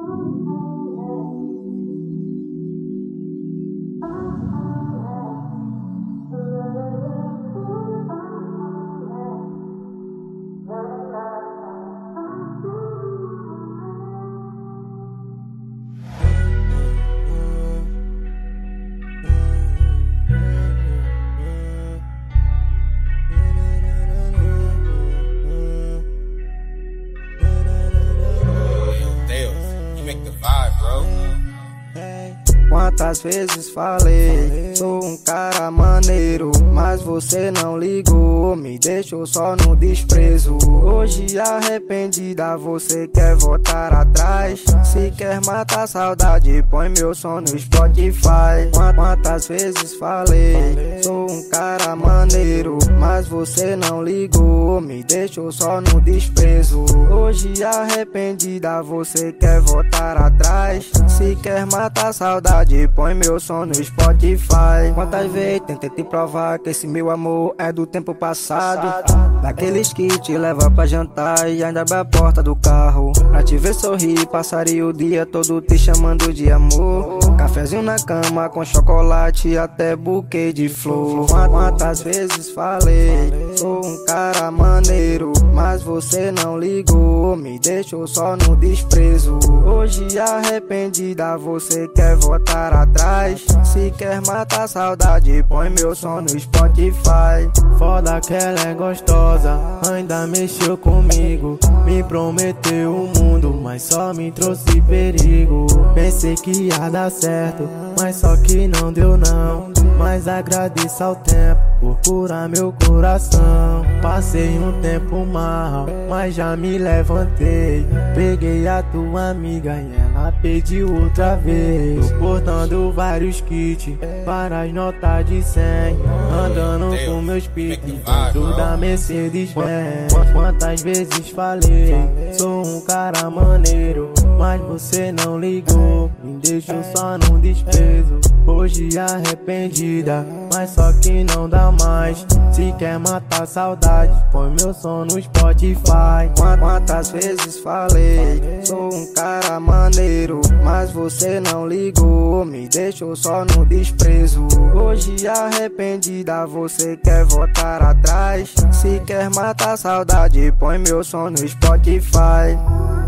Quantas vezes falei, sou um cara maneiro, mas você não ligou, me deixou só no desprezo. Hoje arrependida, você quer voltar atrás. Se quer matar a saudade, põe meu som no Spotify. Quantas vezes falei, sou um cara maneiro, mas você não ligou, me deixou só no desprezo. Hoje arrependida, você quer voltar atrás. Se quer matar a saudade, põe meu som no Spotify. Quantas vezes tentei te provar que esse meu amor é do tempo passado, daqueles que te leva pra jantar e ainda abre a porta do carro pra te ver sorrir, passaria o dia todo te chamando de amor. Cafezinho na cama com chocolate, até buquê de flor. Quantas vezes falei, sou um cara maneiro, mas você não ligou, me deixou só no desprezo. Hoje arrependida, você quer voltar atrás. Se quer matar a saudade, põe meu som no Spotify. Foda que ela é gostosa, ainda mexeu comigo. Me prometeu o mundo, mas só me trouxe perigo. Pensei que ia dar certo, mas só que não deu não. Mas agradeço ao tempo por curar meu coração. Passei um tempo mal, mas já me levantei. Peguei a tua amiga e ela pediu outra vez. Tô portando vários kits, várias notas de 100, andando com meus piques dentro da Mercedes-Benz. Quantas vezes falei, sou um cara maneiro, mas você não ligou, me deixou só no desprezo. Hoje arrependida, mas só que não dá mais. Se quer matar a saudade, põe meu som no Spotify. Quantas vezes falei, sou um cara maneiro, mas você não ligou, me deixou só no desprezo. Hoje arrependida, você quer voltar atrás. Se quer matar a saudade, põe meu som no Spotify.